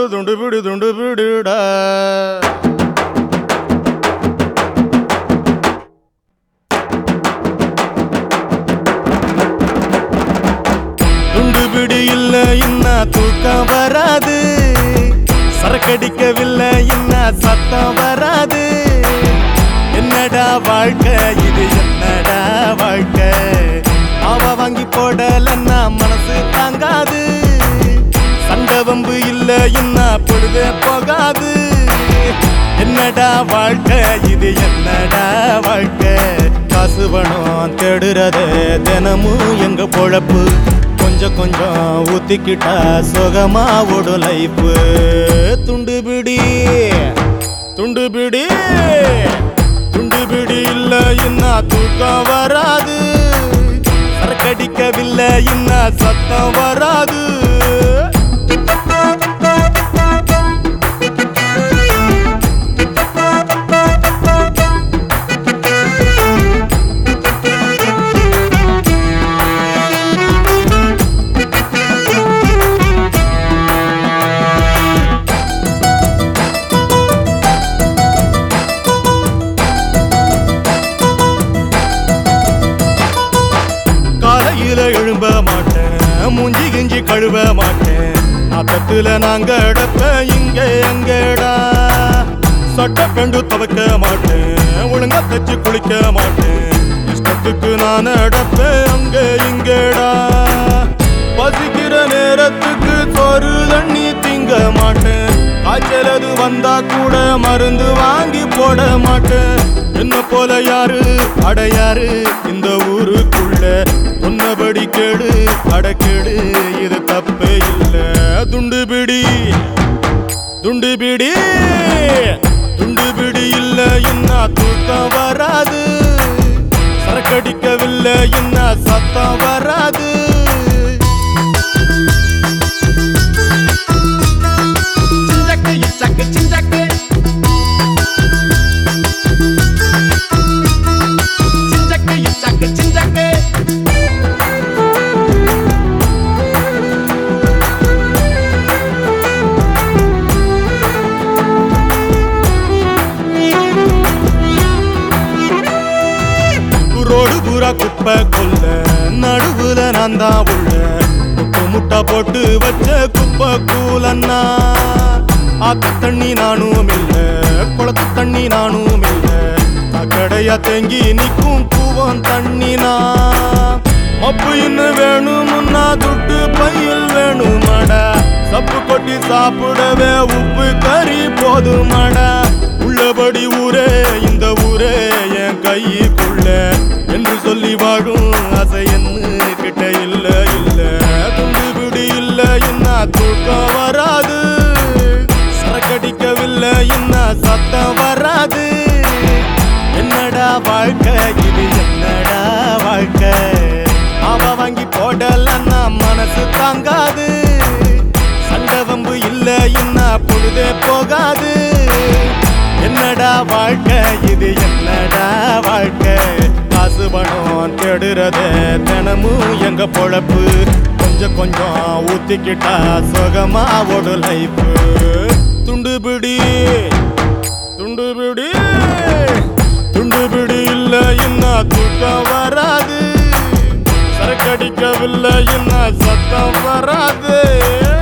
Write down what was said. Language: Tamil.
துண்டு பிடிடா துண்டு பிடி இல்ல இன்னா தூக்கம் வராது சரக்கடிக்கவில்லை இன்னா சத்தம் வராது என்னடா வாழ்க்கை இது என்னடா வாழ்க்கை அவ வாங்கி போடலன்னா மனசு தாங்காது சண்டை வம்பு இல்ல இன்னா பொழுதே போகாது என்னடா வாழ்க்கை இது என்னடா வாழ்க்கை காசு பணம் தேடுறதே தினமும் எங்க பொழப்பு கொஞ்சம் கொஞ்சம் ஊத்திக்கிட்டா சுகமா ஓடும் லைஃப் துண்டு பிடி இல்ல இன்னா தூக்கம் வராது சரக்கடிக்கவில்லை இன்னா சத்தம் வராது எழும்ப மாட்டேன் மூஞ்சி கிஞ்சி கழுவ மாட்டேன் நாத்தத்துல நாங்க அடப்ப இங்க எங்கடா சட்ட பெண்டு துவைக்க மாட்டேன் ஒழுங்கா தச்சு குளிக்க மாட்டேன் இஷ்டத்துக்கு நான் அடப்பேன் அங்க இங்கடா பசிக்கிற நேரத்துக்கு சோறு தண்ணி திங்க மாட்டேன் காய்ச்சலது வந்தா கூட மருந்து வாங்கி போட மாட்டேன் என்ன போல யாரு அடையாரு இந்த ஊருக்குள்ள சொன்னபடி கேடு அடக்கேடு இது தப்பே இல்ல துண்டு பிடி இல்ல இன்னா தூக்கம் வராது சரக்கடிக்கவில்லை இன்னா சத்தம் வராது ரோடு பூரா குப்பை கொல்ல நடுவுல நான் தான் உள்ள முட்டை போட்டு வச்ச குப்பை கூலன்னா ஆத்து தண்ணி நானும் இல்ல குளத்து தண்ணி நானும் இல்ல கடையா தேங்கி நிற்கும் கூவம் தண்ணினா மப்பு இன்னும் வேணும்னா துட்டு பையில் வேணுமாடா சப்பு கொட்டி சாப்பிடவே உப்பு கறி போதுமாடா உள்ளபடி ஊரே இந்த ஊரே என் கைக்குள்ள என்று சொல்லி வாழும் ஆசை என்ன கிட்ட இல்ல துண்டு பிடி இல்ல இன்னா தூக்கம் வராது சரக்கடிக்கவில்லை இன்னா சத்தம் வராது என்னடா வாழ்க்கை இது என்னடா வாழ்க்கை அவ வாங்கி போடலன்னா மனசு தாங்காது சண்டை வம்பு இல்ல இன்னா பொழுதே போகாது என்னடா வாழ்க்கை இது என்னடா வாழ்க்கை காசு பணம் தேடுறதே தினமும் எங்க பொழப்பு கொஞ்சம் கொஞ்சம் ஊத்திக்கிட்டா சுகமா ஓடும் லைஃப் துண்டு பிடி இல்ல இன்னா தூக்கம் வராது சரக்கடிக்கவில்லை இன்னா சத்தம் வராது